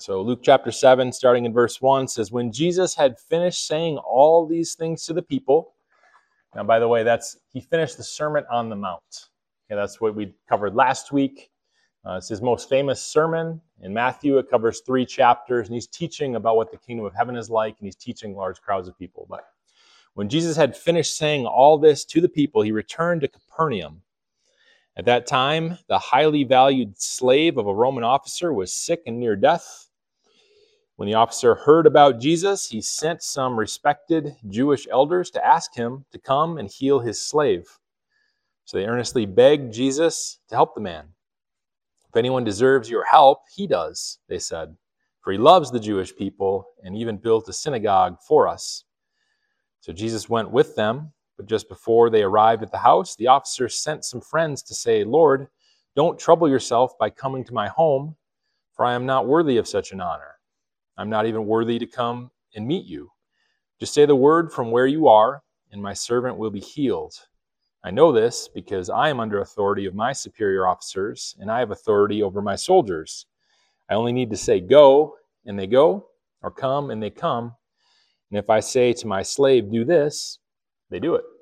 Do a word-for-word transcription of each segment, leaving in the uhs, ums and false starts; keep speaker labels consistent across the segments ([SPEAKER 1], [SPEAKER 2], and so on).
[SPEAKER 1] So Luke chapter seven, starting in verse one, says, when Jesus had finished saying all these things to the people. Now, by the way, that's he finished the Sermon on the Mount. Okay, that's what we covered last week. Uh, it's his most famous sermon. In Matthew, it covers three chapters, and he's teaching about what the kingdom of heaven is like, and he's teaching large crowds of people. But when Jesus had finished saying all this to the people, he returned to Capernaum. At that time, the highly valued slave of a Roman officer was sick and near death. When the officer heard about Jesus, he sent some respected Jewish elders to ask him to come and heal his slave. So they earnestly begged Jesus to help the man. If anyone deserves your help, he does, they said, for he loves the Jewish people and even built a synagogue for us. So Jesus went with them, but just before they arrived at the house, the officer sent some friends to say, Lord, don't trouble yourself by coming to my home, for I am not worthy of such an honor. I'm not even worthy to come and meet you. Just say the word from where you are, and my servant will be healed. I know this because I am under authority of my superior officers, and I have authority over my soldiers. I only need to say go, and they go, or come, and they come. And if I say to my slave, do this, they do it.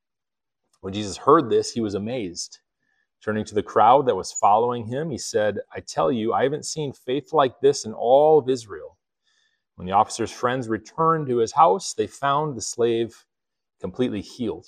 [SPEAKER 1] When Jesus heard this, he was amazed. Turning to the crowd that was following him, he said, I tell you, I haven't seen faith like this in all of Israel. When the officer's friends returned to his house, they found the slave completely healed.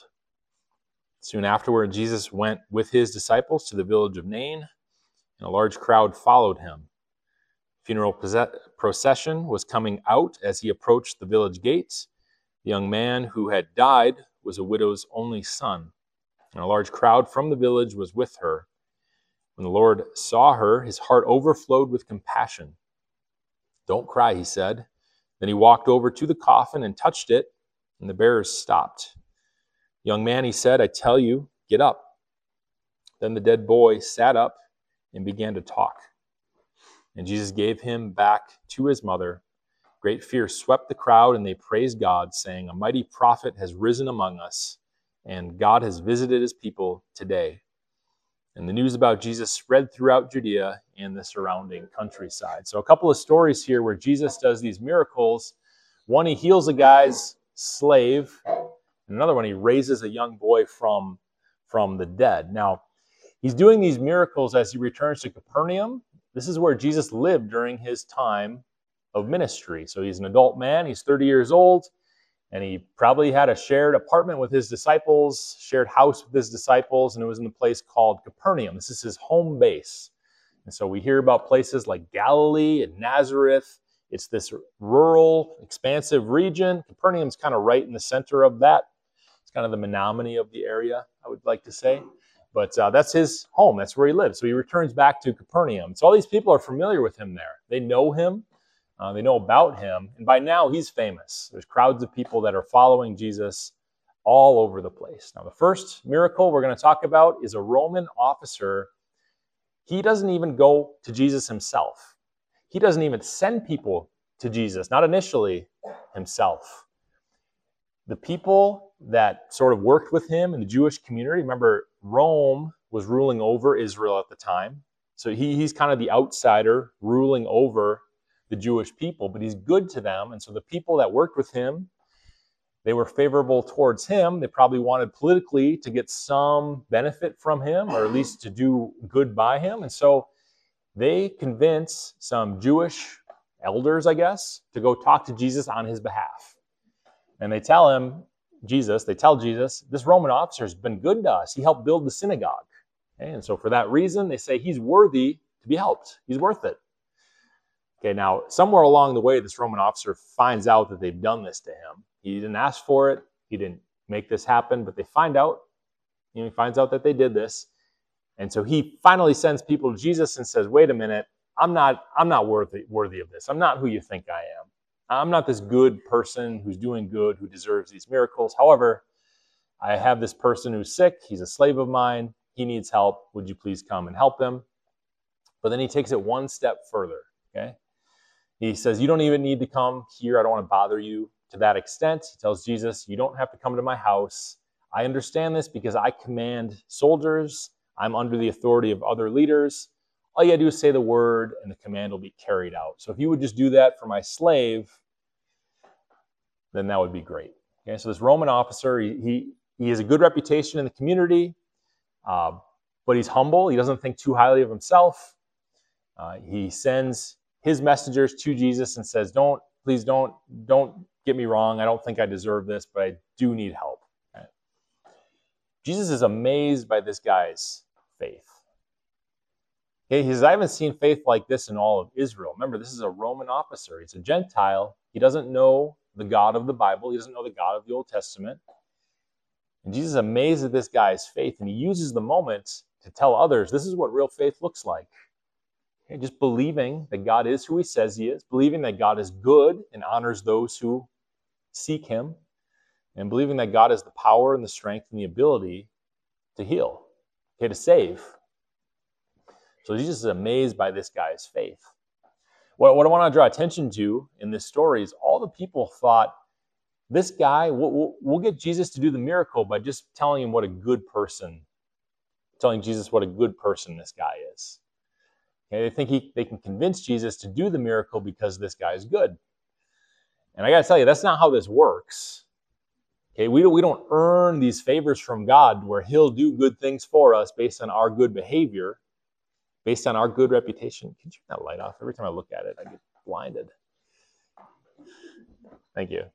[SPEAKER 1] Soon afterward, Jesus went with his disciples to the village of Nain, and a large crowd followed him. A funeral procession was coming out as he approached the village gates. The young man who had died was a widow's only son, and a large crowd from the village was with her. When the Lord saw her, his heart overflowed with compassion. Don't cry, he said. Then he walked over to the coffin and touched it, and the bearers stopped. Young man, he said, I tell you, get up. Then the dead boy sat up and began to talk. And Jesus gave him back to his mother. Great fear swept the crowd, and they praised God, saying, a mighty prophet has risen among us, and God has visited his people today. And the news about Jesus spread throughout Judea and the surrounding countryside. So a couple of stories here where Jesus does these miracles. One, he heals a guy's slave. And another one, he raises a young boy from, from the dead. Now, he's doing these miracles as he returns to Capernaum. This is where Jesus lived during his time of ministry. So he's an adult man. He's thirty years old. And he probably had a shared apartment with his disciples, shared house with his disciples, and it was in a place called Capernaum. This is his home base. And so we hear about places like Galilee and Nazareth. It's this rural, expansive region. Capernaum's kind of right in the center of that. It's kind of the Menominee of the area, I would like to say. But uh, that's his home. That's where he lives. So he returns back to Capernaum. So all these people are familiar with him there. They know him. Uh, they know about him, and by now he's famous. There's crowds of people that are following Jesus all over the place. Now, the first miracle we're going to talk about is a Roman officer. He doesn't even go to Jesus himself. He doesn't even send people to Jesus, not initially himself. The people that sort of worked with him in the Jewish community, remember, Rome was ruling over Israel at the time. So he, he's kind of the outsider ruling over the Jewish people, but he's good to them. And so the people that worked with him, they were favorable towards him. They probably wanted politically to get some benefit from him, or at least to do good by him. And so they convince some Jewish elders, I guess, to go talk to Jesus on his behalf. And they tell him, Jesus, they tell Jesus, this Roman officer has been good to us. He helped build the synagogue. Okay? And so for that reason, they say he's worthy to be helped. He's worth it. Okay, now, somewhere along the way, this Roman officer finds out that they've done this to him. He didn't ask for it. He didn't make this happen, but they find out. You know, he finds out that they did this. And so he finally sends people to Jesus and says, wait a minute, I'm not, I'm not worthy, worthy of this. I'm not who you think I am. I'm not this good person who's doing good, who deserves these miracles. However, I have this person who's sick. He's a slave of mine. He needs help. Would you please come and help him? But then he takes it one step further, okay? He says, you don't even need to come here. I don't want to bother you to that extent. He tells Jesus, you don't have to come to my house. I understand this because I command soldiers. I'm under the authority of other leaders. all you gotta do is say the word and the command will be carried out. So if you would just do that for my slave, then that would be great. Okay, so this Roman officer, he, he, he has a good reputation in the community, uh, but he's humble. He doesn't think too highly of himself. Uh, he sends his messengers to Jesus and says, don't, please don't, don't get me wrong. I don't think I deserve this, but I do need help. Okay. Jesus is amazed by this guy's faith. Okay, he says, I haven't seen faith like this in all of Israel. Remember, this is a Roman officer. He's a Gentile. He doesn't know the God of the Bible. He doesn't know the God of the Old Testament. And Jesus is amazed at this guy's faith, and he uses the moment to tell others, this is what real faith looks like. Okay, just believing that God is who he says he is, believing that God is good and honors those who seek him, and believing that God has the power and the strength and the ability to heal, okay, to save. So Jesus is amazed by this guy's faith. What, what I want to draw attention to in this story is all the people thought, this guy, we'll, we'll, we'll get Jesus to do the miracle by just telling him what a good person, telling Jesus what a good person this guy is. Okay, they think he, they can convince Jesus to do the miracle because this guy is good. And I got to tell you, that's not how this works. Okay, we, we don't earn these favors from God where he'll do good things for us based on our good behavior, based on our good reputation. Can you turn that light off? Every time I look at it, I get blinded. Thank you.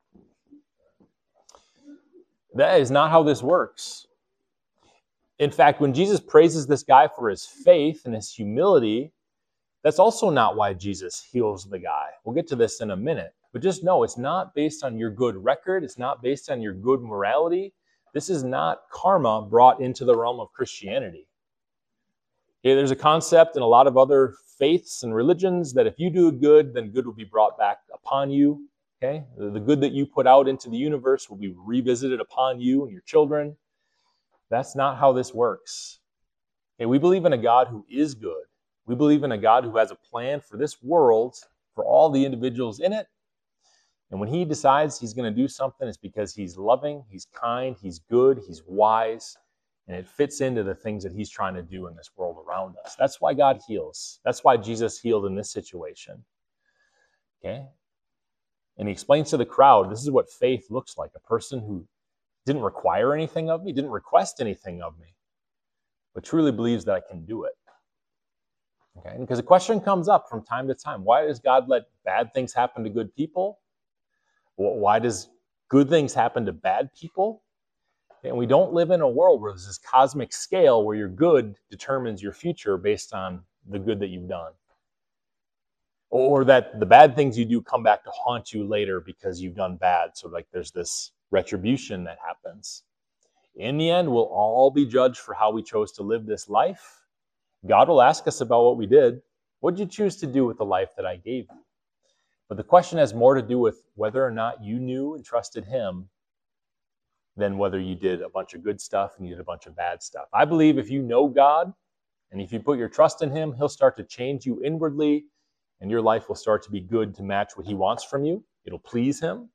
[SPEAKER 1] That is not how this works. In fact, when Jesus praises this guy for his faith and his humility, that's also not why Jesus heals the guy. We'll get to this in a minute. But just know, it's not based on your good record. It's not based on your good morality. This is not karma brought into the realm of Christianity. Okay, there's a concept in a lot of other faiths and religions that if you do good, then good will be brought back upon you. Okay, the good that you put out into the universe will be revisited upon you and your children. That's not how this works. Okay, we believe in a God who is good. We believe in a God who has a plan for this world, for all the individuals in it. And when he decides he's going to do something, it's because he's loving, he's kind, he's good, he's wise, and it fits into the things that he's trying to do in this world around us. That's why God heals. That's why Jesus healed in this situation. Okay? And he explains to the crowd, this is what faith looks like. A person who didn't require anything of me, didn't request anything of me, but truly believes that I can do it. Okay? Because the question comes up from time to time, why does God let bad things happen to good people? Why does good things happen to bad people? And we don't live in a world where there's this cosmic scale where your good determines your future based on the good that you've done. Or that the bad things you do come back to haunt you later because you've done bad. So like there's this retribution that happens. In the end, we'll all be judged for how we chose to live this life. God will ask us about what we did. What did you choose to do with the life that I gave you? But the question has more to do with whether or not you knew and trusted him than whether you did a bunch of good stuff and you did a bunch of bad stuff. I believe if you know God and if you put your trust in him, he'll start to change you inwardly and your life will start to be good to match what he wants from you. It'll please him.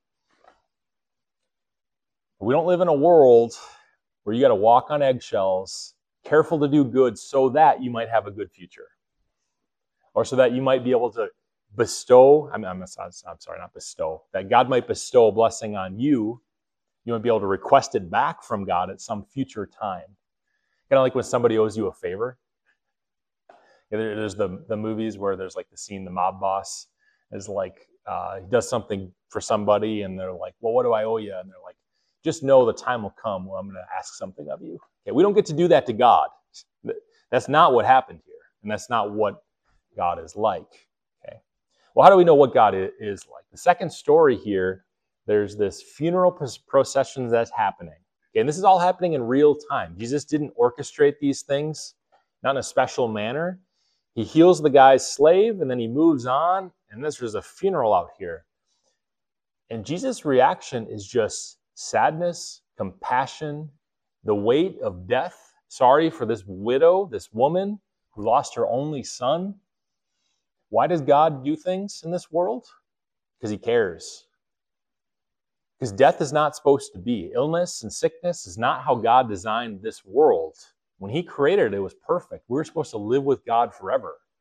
[SPEAKER 1] We don't live in a world where you got to walk on eggshells, careful to do good so that you might have a good future. Or so that you might be able to bestow, I'm, I'm, I'm sorry, not bestow, that God might bestow a blessing on you. You might be able to request it back from God at some future time. Kind of like when somebody owes you a favor. There's the, the movies where there's like the scene, the mob boss is like, uh, he does something for somebody and they're like, well, what do I owe you? And they're like, just know the time will come when I'm going to ask something of you. Okay, we don't get to do that to God. That's not what happened here. And that's not what God is like. Okay. Well, how do we know what God is like? The second story here, there's this funeral procession that's happening. Okay, and this is all happening in real time. Jesus didn't orchestrate these things, not in a special manner. He heals the guy's slave, and then he moves on, and this is a funeral out here. And Jesus' reaction is just sadness, compassion, the weight of death. Sorry for this widow, this woman who lost her only son. Why does God do things in this world? Because he cares. Because death is not supposed to be. Illness and sickness is not how God designed this world. When he created it, it was perfect. We were supposed to live with God forever.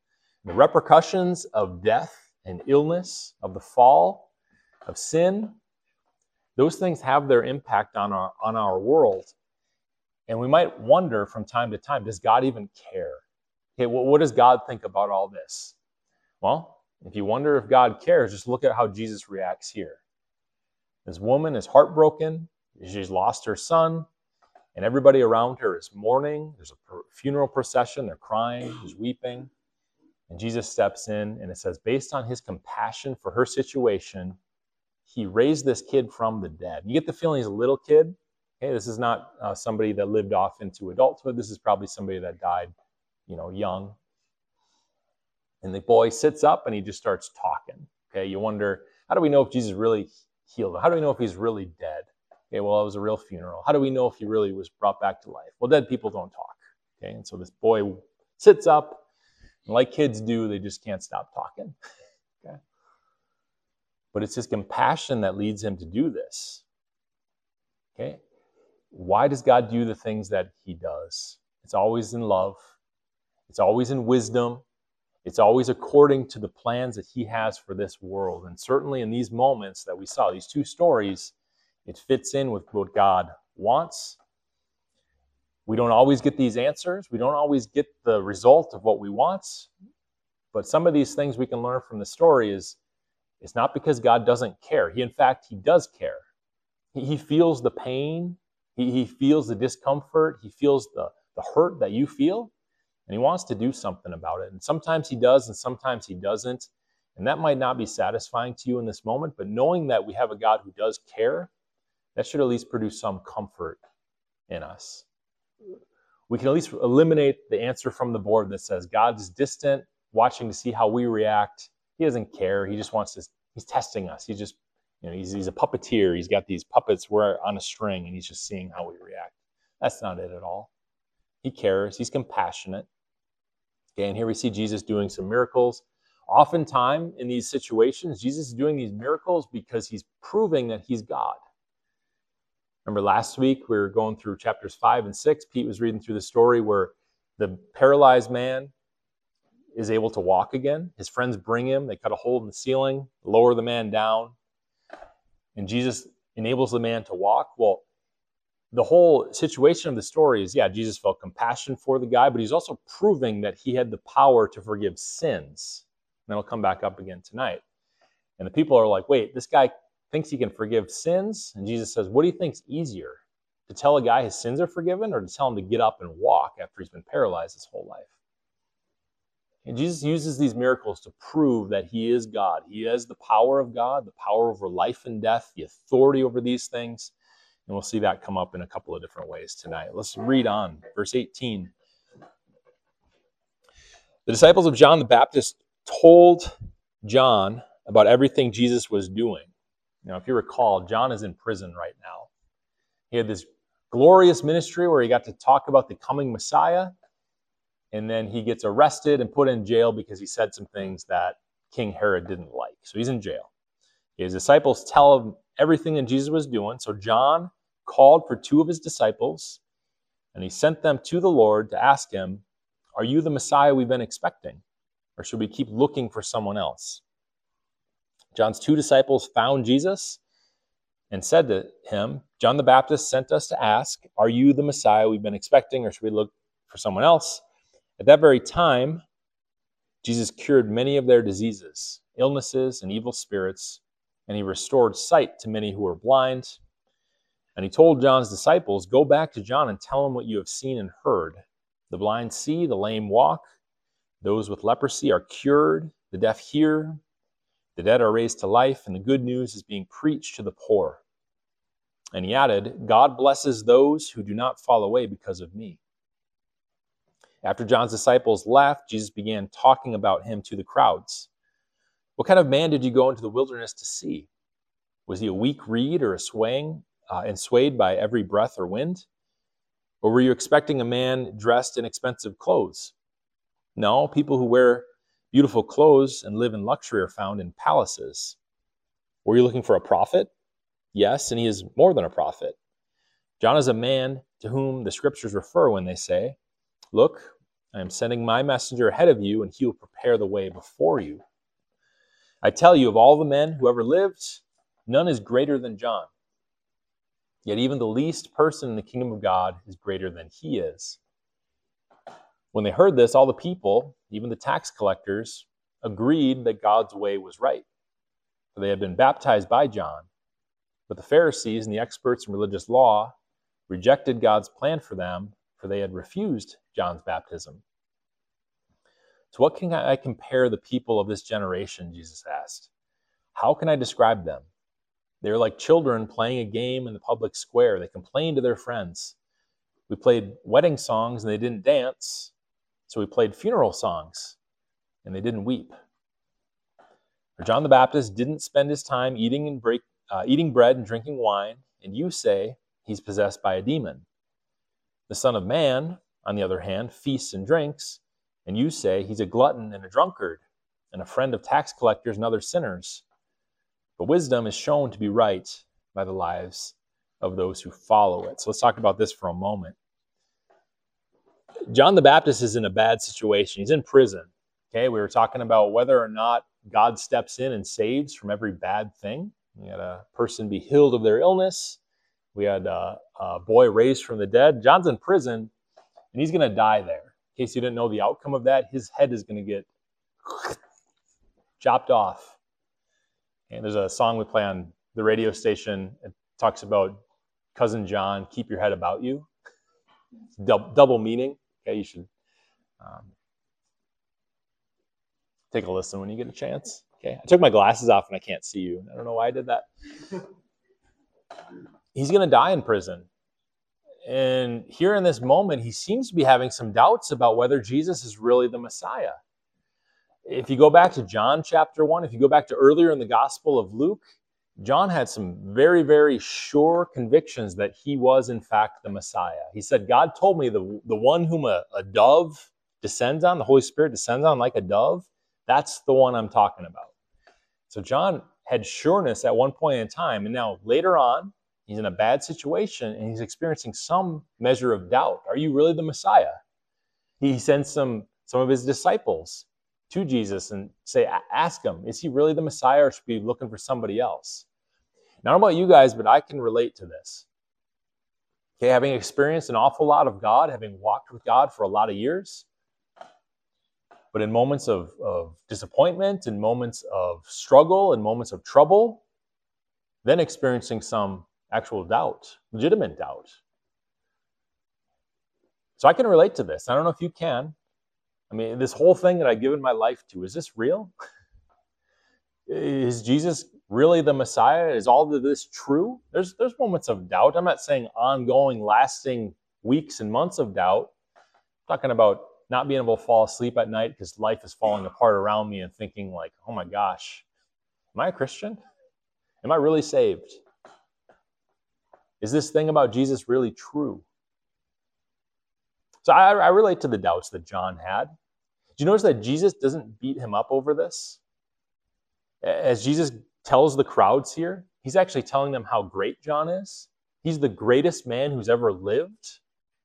[SPEAKER 1] The repercussions of death and illness, of the fall, of sin, those things have their impact on our, on our world. And we might wonder from time to time, does God even care? Okay, well, what does God think about all this? Well, if you wonder if God cares, just look at how Jesus reacts here. This woman is heartbroken. She's lost her son, and everybody around her is mourning. There's a funeral procession. They're crying. There's weeping. And Jesus steps in, and it says, based on his compassion for her situation, he raised this kid from the dead. You get the feeling he's a little kid. Okay, this is not uh, somebody that lived off into adulthood. This is probably somebody that died, you know, young. And the boy sits up and he just starts talking. Okay, you wonder, how do we know if Jesus really healed him? How do we know if he's really dead? Okay, well, it was a real funeral. How do we know if he really was brought back to life? Well, dead people don't talk. Okay, and so this boy sits up, and like kids do, they just can't stop talking. Okay, but it's his compassion that leads him to do this. Okay, why does God do the things that he does? It's always in love. It's always in wisdom. It's always according to the plans that he has for this world. And certainly in these moments that we saw, these two stories, it fits in with what God wants. We don't always get these answers. We don't always get the result of what we want. But some of these things we can learn from the story is it's not because God doesn't care. He, in fact, he does care. He, he feels the pain. He, he feels the discomfort. He feels the, the hurt that you feel. And he wants to do something about it. And sometimes he does, and sometimes he doesn't. And that might not be satisfying to you in this moment, but knowing that we have a God who does care, that should at least produce some comfort in us. We can at least eliminate the answer from the board that says God's distant, watching to see how we react. He doesn't care. He just wants to, he's testing us. He's just, you know, he's, he's a puppeteer. He's got these puppets we're on a string, and he's just seeing how we react. That's not it at all. He cares. He's compassionate. Okay, and here we see Jesus doing some miracles. Oftentimes in these situations, Jesus is doing these miracles because he's proving that he's God. Remember last week we were going through chapters five and six. Pete was reading through the story where the paralyzed man is able to walk again. His friends bring him. They cut a hole in the ceiling, lower the man down, and Jesus enables the man to walk. Well, the whole situation of the story is, yeah, Jesus felt compassion for the guy, but he's also proving that he had the power to forgive sins. And that'll come back up again tonight. And the people are like, wait, this guy thinks he can forgive sins? And Jesus says, what do you think's easier? To tell a guy his sins are forgiven, or to tell him to get up and walk after he's been paralyzed his whole life? And Jesus uses these miracles to prove that he is God. He has the power of God, the power over life and death, the authority over these things. And we'll see that come up in a couple of different ways tonight. Let's read on. Verse eighteen. The disciples of John the Baptist told John about everything Jesus was doing. Now, if you recall, John is in prison right now. He had this glorious ministry where he got to talk about the coming Messiah, and then he gets arrested and put in jail because he said some things that King Herod didn't like. So he's in jail. His disciples tell him everything that Jesus was doing. So John called for two of his disciples, and he sent them to the Lord to ask him, are you the Messiah we've been expecting? Or should we keep looking for someone else? John's two disciples found Jesus and said to him, John the Baptist sent us to ask, are you the Messiah we've been expecting, or should we look for someone else? At that very time, Jesus cured many of their diseases, illnesses, and evil spirits, and he restored sight to many who were blind. And he told John's disciples, go back to John and tell him what you have seen and heard. The blind see, the lame walk, those with leprosy are cured, the deaf hear, the dead are raised to life, and the good news is being preached to the poor. And he added, God blesses those who do not fall away because of me. After John's disciples left, Jesus began talking about him to the crowds. What kind of man did you go into the wilderness to see? Was he a weak reed or a swaying uh, and swayed by every breath or wind? Or were you expecting a man dressed in expensive clothes? No, people who wear beautiful clothes and live in luxury are found in palaces. Were you looking for a prophet? Yes, and he is more than a prophet. John is a man to whom the scriptures refer when they say, look, I am sending my messenger ahead of you, and he will prepare the way before you. I tell you, of all the men who ever lived, none is greater than John. Yet even the least person in the kingdom of God is greater than he is." When they heard this, all the people, even the tax collectors, agreed that God's way was right, for they had been baptized by John. But the Pharisees and the experts in religious law rejected God's plan for them, for they had refused John's baptism. "So what can I compare the people of this generation?" Jesus asked. "How can I describe them? They are like children playing a game in the public square. They complain to their friends. 'We played wedding songs and they didn't dance, so we played funeral songs and they didn't weep.' For John the Baptist didn't spend his time eating and break, uh, eating bread and drinking wine, and you say he's possessed by a demon. The Son of Man, on the other hand, feasts and drinks, and you say he's a glutton and a drunkard, and a friend of tax collectors and other sinners. But wisdom is shown to be right by the lives of those who follow it." So let's talk about this for a moment. John the Baptist is in a bad situation. He's in prison. Okay, we were talking about whether or not God steps in and saves from every bad thing. We had a person be healed of their illness. We had a, a boy raised from the dead. John's in prison, and he's going to die there. In case you didn't know the outcome of that, his head is going to get chopped off. And there's a song we play on the radio station. It talks about Cousin John, keep your head about you. Double, double meaning. Okay, you should um, take a listen when you get a chance. Okay, I took my glasses off and I can't see you. I don't know why I did that. He's going to die in prison. And here in this moment, he seems to be having some doubts about whether Jesus is really the Messiah. If you go back to John chapter one, if you go back to earlier in the Gospel of Luke, John had some very, very sure convictions that he was, in fact, the Messiah. He said, "God told me the, the one whom a, a dove descends on, the Holy Spirit descends on like a dove, that's the one I'm talking about." So John had sureness at one point in time, and now later on, he's in a bad situation, and he's experiencing some measure of doubt. Are you really the Messiah? He sends some, some of his disciples to Jesus and say, ask him, is he really the Messiah, or should we be looking for somebody else? Now, I don't know about you guys, but I can relate to this. Okay, having experienced an awful lot of God, having walked with God for a lot of years, but in moments of, of disappointment, in moments of struggle, in moments of trouble, then experiencing some actual doubt, legitimate doubt. So I can relate to this. I don't know if you can. I mean, this whole thing that I've given my life to, is this real? Is Jesus really the Messiah? Is all of this true? There's, there's moments of doubt. I'm not saying ongoing, lasting weeks and months of doubt. I'm talking about not being able to fall asleep at night because life is falling apart around me and thinking like, oh my gosh, am I a Christian? Am I really saved? Is this thing about Jesus really true? So I, I relate to the doubts that John had. Do you notice that Jesus doesn't beat him up over this? As Jesus tells the crowds here, he's actually telling them how great John is. He's the greatest man who's ever lived.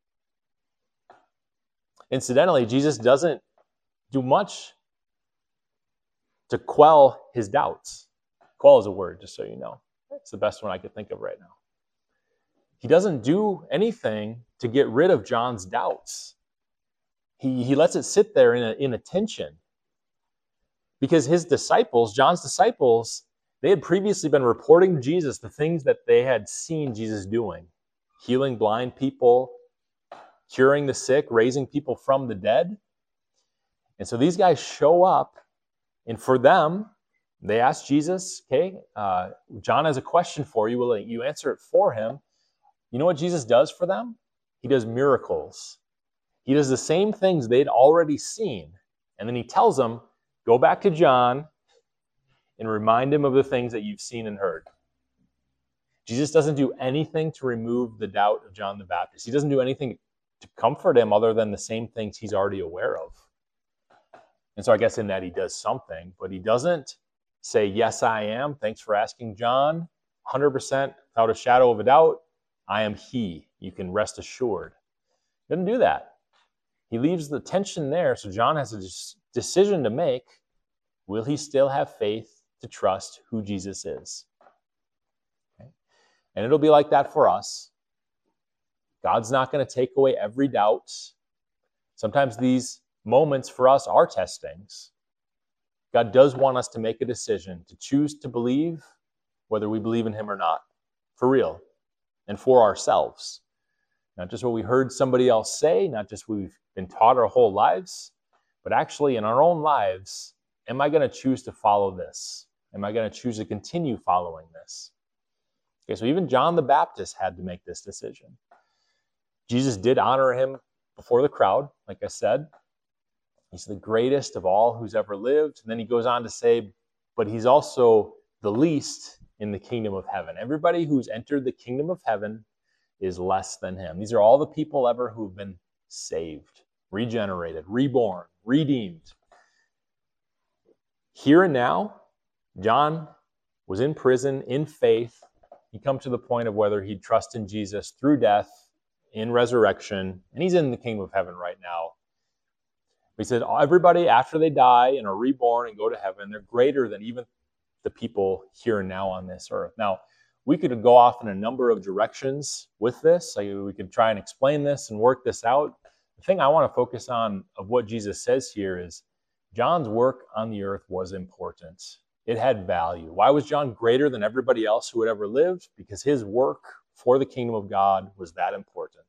[SPEAKER 1] Incidentally, Jesus doesn't do much to quell his doubts. Quell is a word, just so you know. It's the best one I could think of right now. He doesn't do anything to get rid of John's doubts. He, he lets it sit there in a, in a tension. Because his disciples, John's disciples, they had previously been reporting to Jesus the things that they had seen Jesus doing. Healing blind people, curing the sick, raising people from the dead. And so these guys show up, and for them, they ask Jesus, okay, uh, John has a question for you. Will you answer it for him? You know what Jesus does for them? He does miracles. He does the same things they'd already seen. And then he tells them, go back to John and remind him of the things that you've seen and heard. Jesus doesn't do anything to remove the doubt of John the Baptist. He doesn't do anything to comfort him other than the same things he's already aware of. And so I guess in that he does something, but he doesn't say, yes, I am. Thanks for asking, John. one hundred percent without a shadow of a doubt, I am he. You can rest assured. He doesn't do that. he leaves the tension there, so John has a decision to make. Will he still have faith to trust who Jesus is? Okay. And it'll be like that for us. God's not going to take away every doubt. Sometimes these moments for us are testings. God does want us to make a decision, to choose to believe, whether we believe in him or not, for real, and for ourselves. Not just what we heard somebody else say, not just what we've been taught our whole lives, but actually in our own lives, am I going to choose to follow this? Am I going to choose to continue following this? Okay, so even John the Baptist had to make this decision. Jesus did honor him before the crowd, like I said. He's the greatest of all who's ever lived. And then he goes on to say, but he's also the least in the kingdom of heaven. Everybody who's entered the kingdom of heaven is less than him. These are all the people ever who've been saved, regenerated, reborn, redeemed. Here and now, John was in prison in faith. He come to the point of whether he'd trust in Jesus through death, in resurrection, and he's in the kingdom of heaven right now. He said, everybody after they die and are reborn and go to heaven, they're greater than even the people here and now on this earth. Now, we could go off in a number of directions with this. Like we could try and explain this and work this out. The thing I want to focus on of what Jesus says here is John's work on the earth was important. It had value. Why was John greater than everybody else who had ever lived? Because his work for the kingdom of God was that important.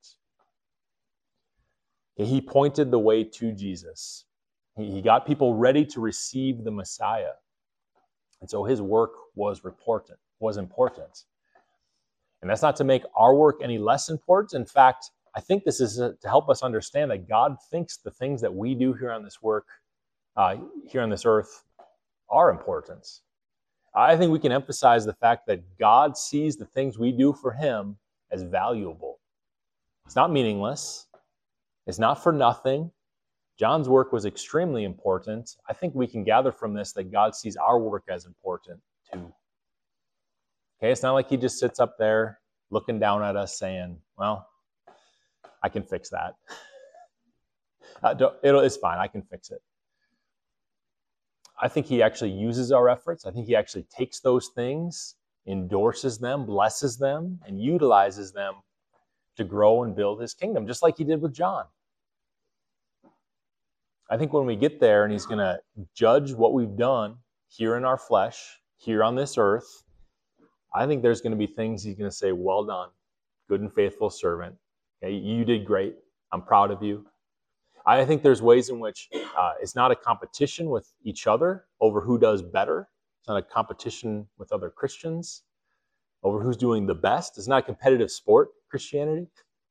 [SPEAKER 1] He pointed the way to Jesus. He got people ready to receive the Messiah. And so his work was important, was important. And that's not to make our work any less important. In fact, I think this is to help us understand that God thinks the things that we do here on this work, uh, here on this earth, are important. I think we can emphasize the fact that God sees the things we do for him as valuable. It's not meaningless. It's not for nothing. John's work was extremely important. I think we can gather from this that God sees our work as important too. Okay, it's not like he just sits up there looking down at us saying, well, I can fix that. uh, it'll, it's fine, I can fix it. I think he actually uses our efforts. I think he actually takes those things, endorses them, blesses them, and utilizes them to grow and build his kingdom, just like he did with John. I think when we get there and he's going to judge what we've done here in our flesh, here on this earth, I think there's going to be things he's going to say, well done, good and faithful servant. Okay, you did great. I'm proud of you. I think there's ways in which uh, it's not a competition with each other over who does better. It's not a competition with other Christians over who's doing the best. It's not a competitive sport, Christianity.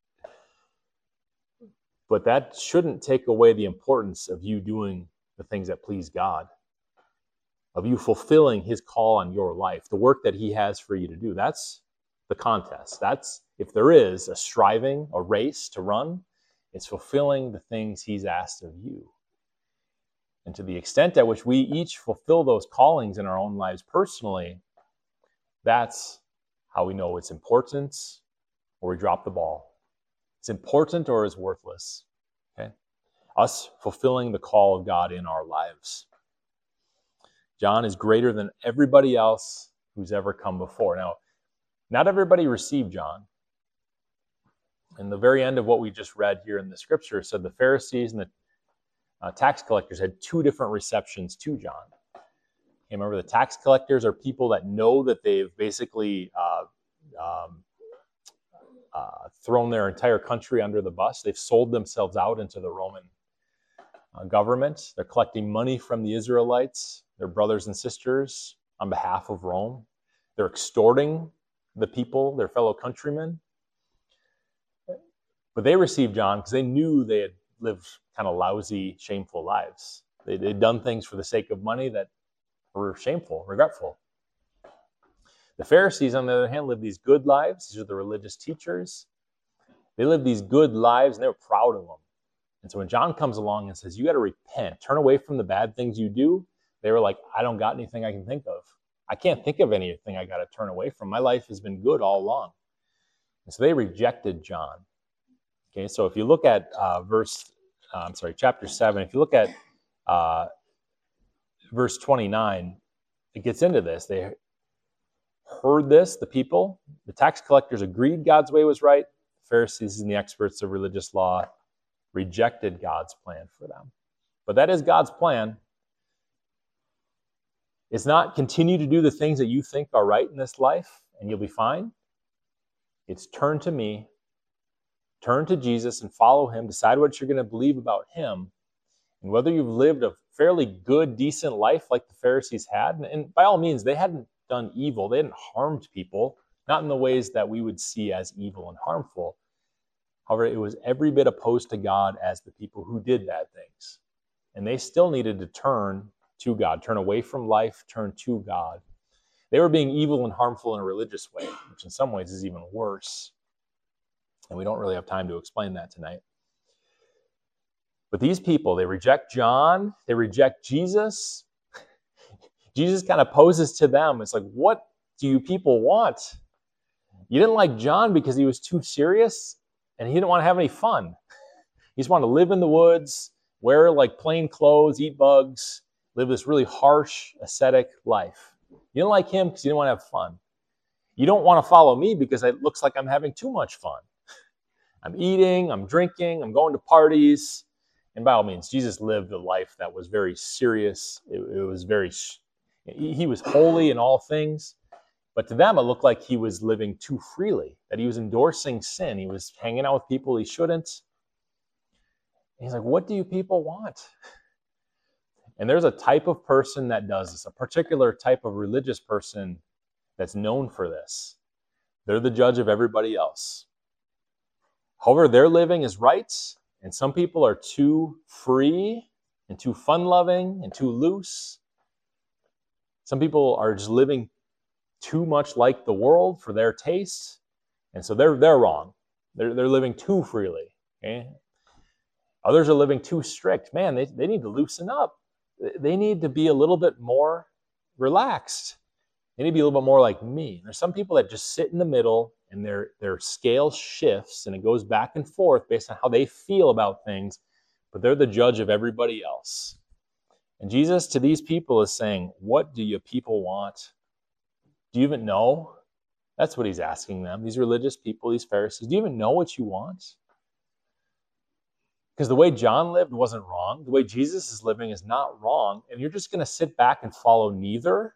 [SPEAKER 1] But that shouldn't take away the importance of you doing the things that please God, of you fulfilling his call on your life, the work that he has for you to do. That's the contest. That's, if there is a striving, a race to run, it's fulfilling the things he's asked of you. And to the extent at which we each fulfill those callings in our own lives personally, that's how we know it's important or we drop the ball. It's important or it's worthless. Okay? Us fulfilling the call of God in our lives. John is greater than everybody else who's ever come before. Now, not everybody received John. In the very end of what we just read here in the scripture, it said the Pharisees and the uh, tax collectors had two different receptions to John. Okay, remember, the tax collectors are people that know that they've basically uh, um, uh, thrown their entire country under the bus. They've sold themselves out into the Roman uh, government. They're collecting money from the Israelites, their brothers and sisters, on behalf of Rome. They're extorting the people, their fellow countrymen. But they received John because they knew they had lived kind of lousy, shameful lives. They, they'd done things for the sake of money that were shameful, regretful. The Pharisees, on the other hand, lived these good lives. These are the religious teachers. They lived these good lives, and they were proud of them. And so when John comes along and says, you got to repent, turn away from the bad things you do, they were like, I don't got anything I can think of. I can't think of anything I got to turn away from. My life has been good all along. And so they rejected John. Okay, so if you look at uh, verse uh, I'm sorry, chapter seven, if you look at uh, verse twenty-nine, it gets into this. They heard this, the people, the tax collectors agreed God's way was right. The Pharisees and the experts of religious law rejected God's plan for them. But that is God's plan. It's not continue to do the things that you think are right in this life and you'll be fine. It's turn to me, turn to Jesus and follow him, decide what you're going to believe about him, and whether you've lived a fairly good, decent life like the Pharisees had, and, and by all means, they hadn't done evil, they hadn't harmed people, not in the ways that we would see as evil and harmful. However, it was every bit opposed to God as the people who did bad things. And they still needed to turn to God, turn away from life, turn to God. They were being evil and harmful in a religious way, which in some ways is even worse. And we don't really have time to explain that tonight. But these people, they reject John, they reject Jesus. Jesus kind of poses to them. It's like, what do you people want? You didn't like John because he was too serious and he didn't want to have any fun. He just wanted to live in the woods, wear like plain clothes, eat bugs, live this really harsh, ascetic life. You didn't like him because you didn't want to have fun. You don't want to follow me because it looks like I'm having too much fun. I'm eating, I'm drinking, I'm going to parties. And by all means, Jesus lived a life that was very serious. It, it was very, he was holy in all things. But to them, it looked like he was living too freely, that he was endorsing sin. He was hanging out with people he shouldn't. And he's like, what do you people want? And there's a type of person that does this, a particular type of religious person that's known for this. They're the judge of everybody else. However, their living is right, and some people are too free and too fun-loving and too loose. Some people are just living too much like the world for their taste, and so they're they're wrong. They're they're living too freely. Okay? Others are living too strict. Man, they, they need to loosen up. They need to be a little bit more relaxed. They need to be a little bit more like me. There's some people that just sit in the middle and their, their scale shifts and it goes back and forth based on how they feel about things, but they're the judge of everybody else. And Jesus to these people is saying, what do you people want? Do you even know? That's what he's asking them. These religious people, these Pharisees, do you even know what you want? Because the way John lived wasn't wrong. The way Jesus is living is not wrong. And you're just going to sit back and follow neither.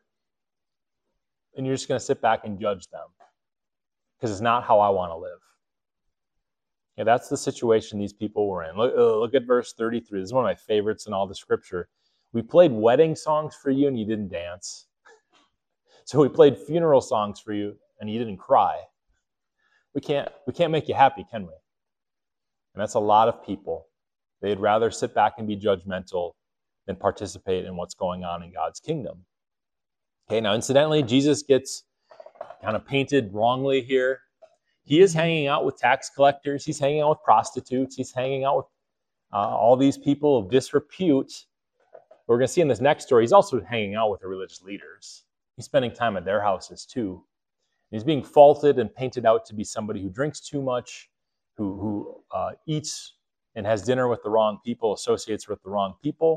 [SPEAKER 1] And you're just going to sit back and judge them. Because it's not how I want to live. Yeah, that's the situation these people were in. Look, uh, look at verse thirty-three. This is one of my favorites in all the scripture. We played wedding songs for you and you didn't dance. So we played funeral songs for you and you didn't cry. We can't, we can't make you happy, can we? And that's a lot of people. They'd rather sit back and be judgmental than participate in what's going on in God's kingdom. Okay, now incidentally, Jesus gets kind of painted wrongly here. He is hanging out with tax collectors. He's hanging out with prostitutes. He's hanging out with uh, all these people of disrepute. We're going to see in this next story, he's also hanging out with the religious leaders. He's spending time at their houses too. He's being faulted and painted out to be somebody who drinks too much, who, who uh, eats and has dinner with the wrong people, associates with the wrong people.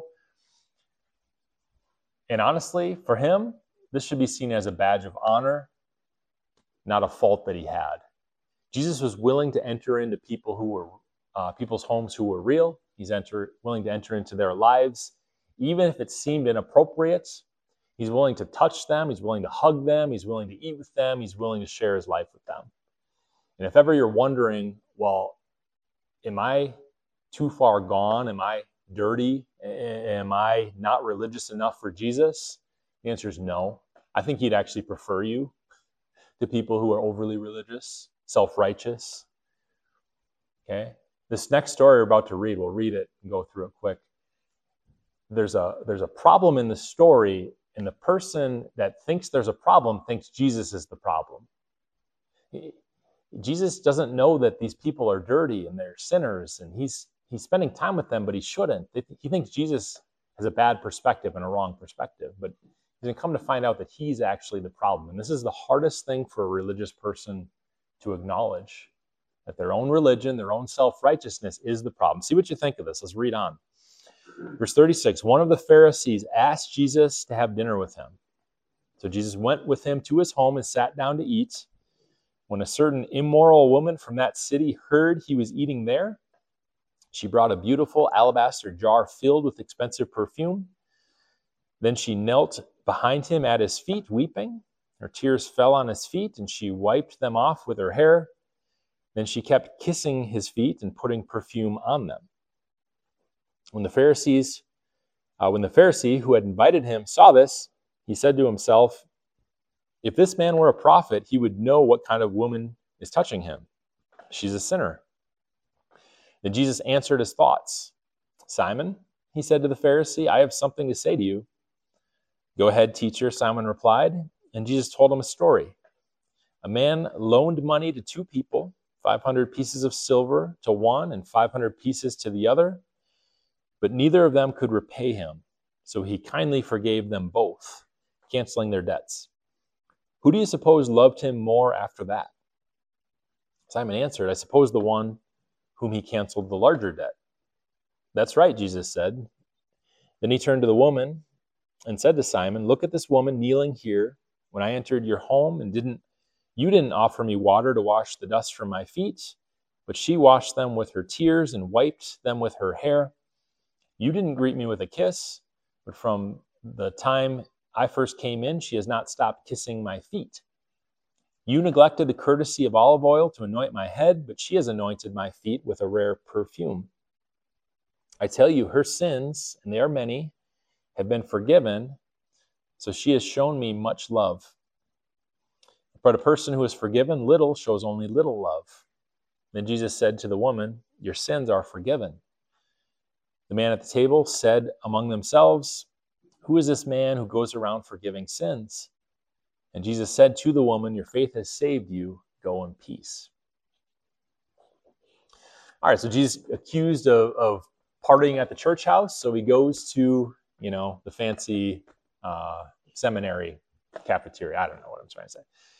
[SPEAKER 1] And honestly, for him, this should be seen as a badge of honor, not a fault that he had. Jesus was willing to enter into people who were uh, people's homes who were real. He's enter, willing to enter into their lives, even if it seemed inappropriate. He's willing to touch them. He's willing to hug them. He's willing to eat with them. He's willing to share his life with them. And if ever you're wondering, well, am I too far gone? Am I dirty? Am I not religious enough for Jesus? The answer is no. I think he'd actually prefer you to people who are overly religious, self-righteous. Okay? This next story we're about to read, we'll read it and go through it quick. There's a, there's a problem in the story, and the person that thinks there's a problem thinks Jesus is the problem. He, Jesus doesn't know that these people are dirty and they're sinners, and he's he's spending time with them, but he shouldn't. He thinks Jesus has a bad perspective and a wrong perspective, but he's going to come to find out that he's actually the problem. And this is the hardest thing for a religious person to acknowledge. that their own religion, their own self-righteousness is the problem. See what you think of this. Let's read on. Verse thirty-six, one of the Pharisees asked Jesus to have dinner with him. So Jesus went with him to his home and sat down to eat. When a certain immoral woman from that city heard he was eating there, she brought a beautiful alabaster jar filled with expensive perfume. Then she knelt behind him at his feet, weeping. Her tears fell on his feet, and she wiped them off with her hair. Then she kept kissing his feet and putting perfume on them. When the Pharisees, uh, when the Pharisee who had invited him saw this, he said to himself, "If this man were a prophet, he would know what kind of woman is touching him. She's a sinner." Then Jesus answered his thoughts. "Simon," he said to the Pharisee, "I have something to say to you." "Go ahead, teacher," Simon replied. And Jesus told him a story. A man loaned money to two people, five hundred pieces of silver to one and five hundred pieces to the other, but neither of them could repay him. So he kindly forgave them both, canceling their debts. Who do you suppose loved him more after that? Simon answered, "I suppose the one whom he canceled the larger debt." "That's right," Jesus said. Then he turned to the woman and said to Simon, "Look at this woman kneeling here. When I entered your home and didn't, you didn't offer me water to wash the dust from my feet, but she washed them with her tears and wiped them with her hair. You didn't greet me with a kiss, but from the time I first came in, she has not stopped kissing my feet. You neglected the courtesy of olive oil to anoint my head, but she has anointed my feet with a rare perfume. I tell you, her sins, and they are many, have been forgiven, so she has shown me much love. But a person who is forgiven little shows only little love." Then Jesus said to the woman, "Your sins are forgiven." The man at the table said among themselves, "Who is this man who goes around forgiving sins?" And Jesus said to the woman, "Your faith has saved you. Go in peace." All right, so Jesus accused of, of partying at the church house, so he goes to, you know, the fancy uh, seminary cafeteria. I don't know what I'm trying to say.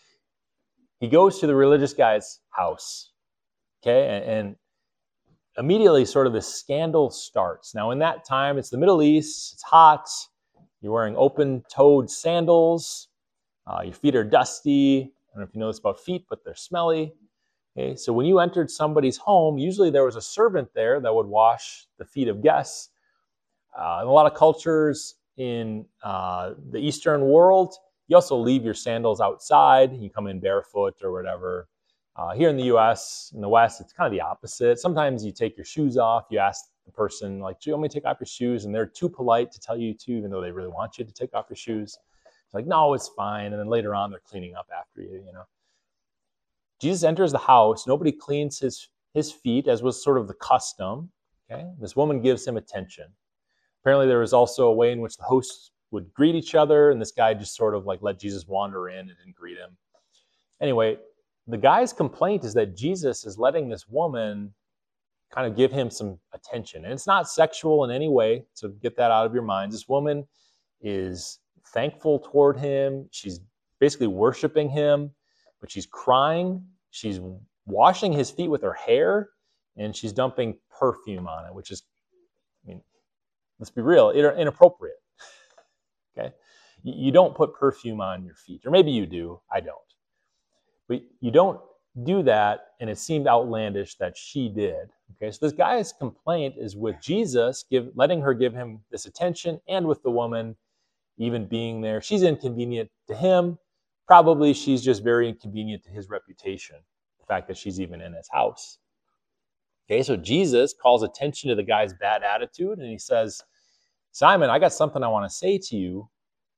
[SPEAKER 1] He goes to the religious guy's house, okay, and, and immediately sort of the scandal starts. Now, in that time, it's the Middle East, it's hot, you're wearing open-toed sandals, uh, your feet are dusty. I don't know if you know this about feet, but they're smelly. Okay, so when you entered somebody's home, usually there was a servant there that would wash the feet of guests. Uh, in a lot of cultures in uh, the Eastern world, you also leave your sandals outside. You come in barefoot or whatever. Uh, here in the U S, in the West, it's kind of the opposite. Sometimes you take your shoes off. You ask the person, like, "Do you want me to take off your shoes?" And they're too polite to tell you to, even though they really want you to take off your shoes. It's like, "No, it's fine." And then later on, they're cleaning up after you, you know. Jesus enters the house. Nobody cleans his, his feet, as was sort of the custom. Okay, this woman gives him attention. Apparently, there was also a way in which the hosts would greet each other, and this guy just sort of like let Jesus wander in and didn't greet him. Anyway, the guy's complaint is that Jesus is letting this woman kind of give him some attention. And it's not sexual in any way, so get that out of your mind. This woman is thankful toward him. She's basically worshiping him, but she's crying. She's washing his feet with her hair, and she's dumping perfume on it, which is, I mean, let's be real, inappropriate. Okay? You don't put perfume on your feet, or maybe you do, I don't. But you don't do that, and it seemed outlandish that she did. Okay, so this guy's complaint is with Jesus, give, letting her give him this attention, and with the woman even being there. She's inconvenient to him. Probably she's just very inconvenient to his reputation, the fact that she's even in his house. Okay, so Jesus calls attention to the guy's bad attitude, and he says, "Simon, I got something I want to say to you.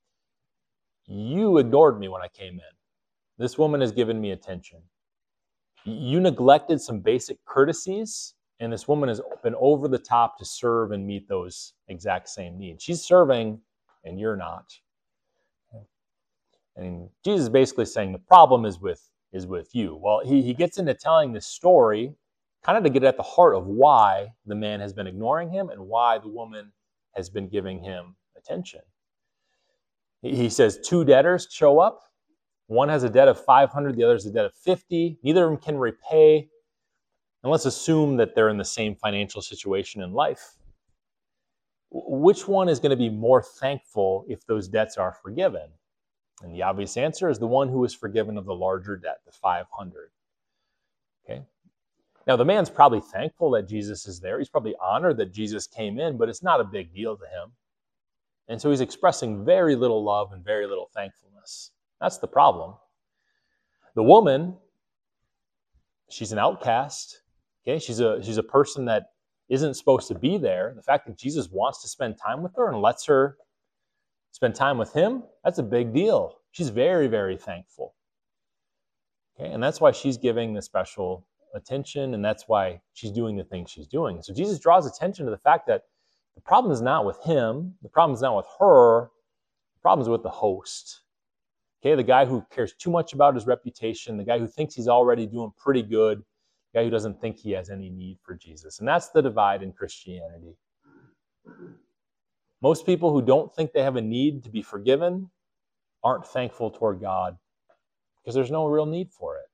[SPEAKER 1] You ignored me when I came in. This woman has given me attention. You neglected some basic courtesies, and this woman has been over the top to serve and meet those exact same needs. She's serving, and you're not." And Jesus is basically saying the problem is with, is with you. Well, he, he gets into telling this story kind of to get at the heart of why the man has been ignoring him and why the woman has been giving him attention. He, he says two debtors show up. One has a debt of five hundred, the other has a debt of fifty. Neither of them can repay. And let's assume that they're in the same financial situation in life. Which one is going to be more thankful if those debts are forgiven? And the obvious answer is the one who was forgiven of the larger debt, the five hundred. Okay. Now, the man's probably thankful that Jesus is there. He's probably honored that Jesus came in, but it's not a big deal to him. And so he's expressing very little love and very little thankfulness. That's the problem. The woman, she's an outcast. Okay, she's a she's a person that isn't supposed to be there. The fact that Jesus wants to spend time with her and lets her spend time with him, that's a big deal. She's very, very thankful. Okay, and that's why she's giving the special attention, and that's why she's doing the things she's doing. So Jesus draws attention to the fact that the problem is not with him, the problem is not with her, the problem is with the host. Okay, the guy who cares too much about his reputation, the guy who thinks he's already doing pretty good, the guy who doesn't think he has any need for Jesus. And that's the divide in Christianity. Most people who don't think they have a need to be forgiven aren't thankful toward God because there's no real need for it.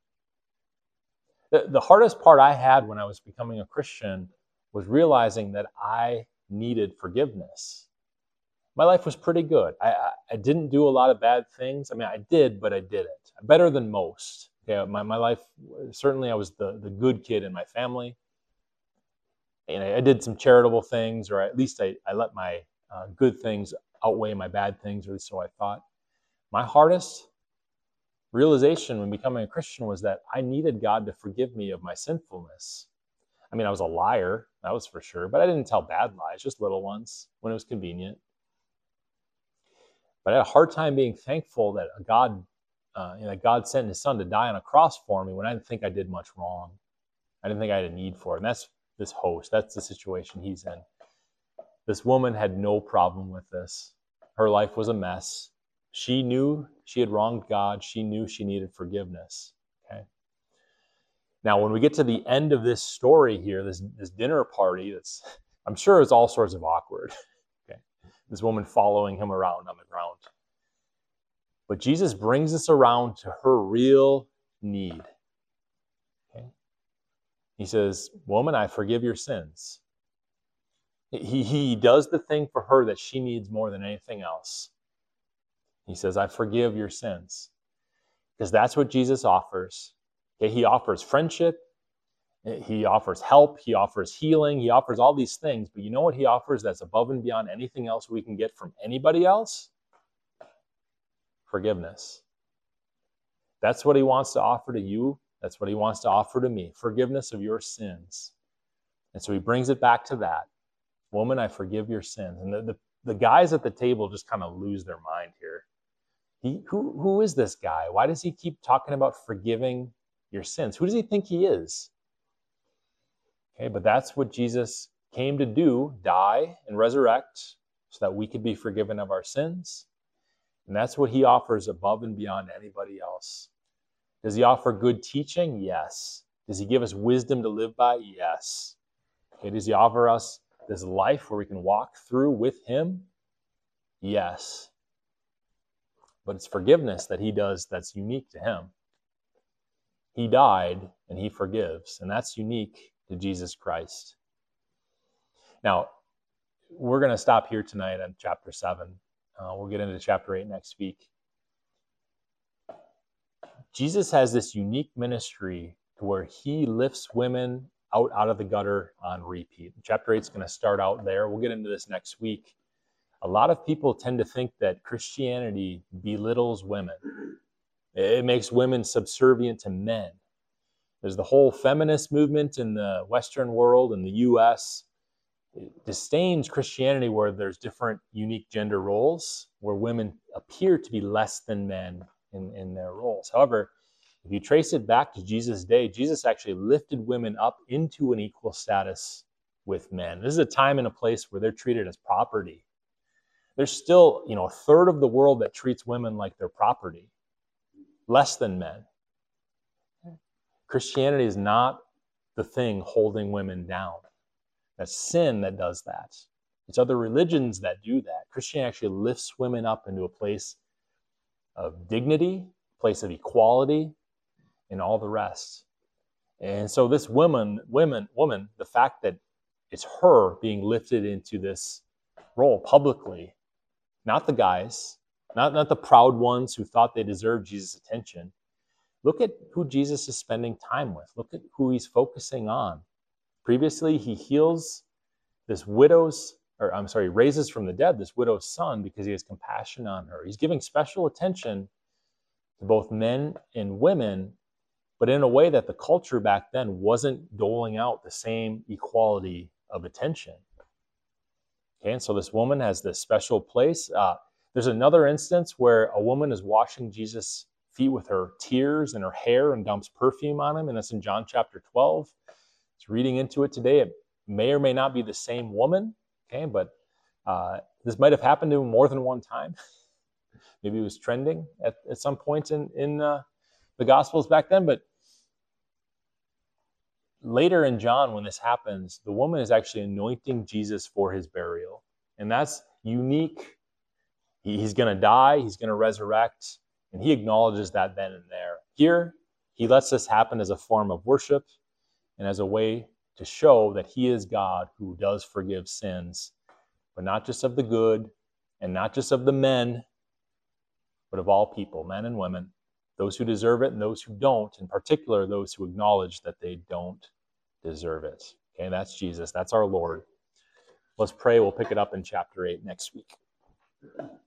[SPEAKER 1] The, the hardest part I had when I was becoming a Christian was realizing that I needed forgiveness. My life was pretty good. I, I, I didn't do a lot of bad things. I mean, I did, but I didn't. Better than most. Yeah, my, my life, certainly I was the, the good kid in my family. And I, I did some charitable things, or at least I, I let my uh, good things outweigh my bad things, or at least so I thought. My hardest realization when becoming a Christian was that I needed God to forgive me of my sinfulness. I mean, I was a liar, that was for sure, but I didn't tell bad lies, just little ones when it was convenient. But I had a hard time being thankful that God, uh, you know, God sent his son to die on a cross for me when I didn't think I did much wrong. I didn't think I had a need for it. And that's this host. That's the situation he's in. This woman had no problem with this. Her life was a mess. She knew she had wronged God. She knew she needed forgiveness. Okay. Now, when we get to the end of this story here, this, this dinner party, that's, I'm sure it's all sorts of awkward. Okay. This woman following him around on the ground. But Jesus brings us around to her real need. Okay. He says, "Woman, I forgive your sins." He, he does the thing for her that she needs more than anything else. He says, "I forgive your sins." Because that's what Jesus offers. Okay, he offers friendship. He offers help. He offers healing. He offers all these things. But you know what he offers that's above and beyond anything else we can get from anybody else? Forgiveness. That's what he wants to offer to you. That's what he wants to offer to me. Forgiveness of your sins. And so he brings it back to that. "Woman, I forgive your sins." And the, the, the guys at the table just kind of lose their mind here. He, who, who is this guy? Why does he keep talking about forgiving your sins? Who does he think he is? Okay, but that's what Jesus came to do, die and resurrect so that we could be forgiven of our sins. And that's what he offers above and beyond anybody else. Does he offer good teaching? Yes. Does he give us wisdom to live by? Yes. Okay, does he offer us this life where we can walk through with him? Yes. But it's forgiveness that he does that's unique to him. He died and he forgives, and that's unique to Jesus Christ. Now, we're going to stop here tonight on chapter seven. Uh, we'll get into chapter eight next week. Jesus has this unique ministry to where he lifts women out, out of the gutter on repeat. Chapter eight is going to start out there. We'll get into this next week. A lot of people tend to think that Christianity belittles women. It makes women subservient to men. There's the whole feminist movement in the Western world, in the U S. It disdains Christianity where there's different unique gender roles, where women appear to be less than men in, in their roles. However, if you trace it back to Jesus' day, Jesus actually lifted women up into an equal status with men. This is a time and a place where they're treated as property. There's still, you know, a third of the world that treats women like they're property, less than men. Christianity is not the thing holding women down. That's sin that does that. It's other religions that do that. Christianity actually lifts women up into a place of dignity, a place of equality, and all the rest. And so this woman, women, woman, the fact that it's her being lifted into this role publicly, not the guys, not, not the proud ones who thought they deserved Jesus' attention. Look at who Jesus is spending time with. Look at who he's focusing on. Previously, he heals this widow's, or I'm sorry, raises from the dead this widow's son because he has compassion on her. He's giving special attention to both men and women, but in a way that the culture back then wasn't doling out the same equality of attention. Okay, and so this woman has this special place. Uh, there's another instance where a woman is washing Jesus' feet with her tears and her hair and dumps perfume on him, and that's in John chapter twelve. It's reading into it today. It may or may not be the same woman, okay, but uh, this might have happened to him more than one time. Maybe it was trending at, at some point in, in uh, the Gospels back then, but later in John, when this happens, the woman is actually anointing Jesus for his burial. And that's unique. He, he's going to die, he's going to resurrect, and he acknowledges that then and there. Here, he lets this happen as a form of worship and as a way to show that he is God who does forgive sins, but not just of the good and not just of the men, but of all people, men and women, those who deserve it and those who don't, in particular, those who acknowledge that they don't deserve it. Okay, that's Jesus. That's our Lord. Let's pray. We'll pick it up in chapter eight next week.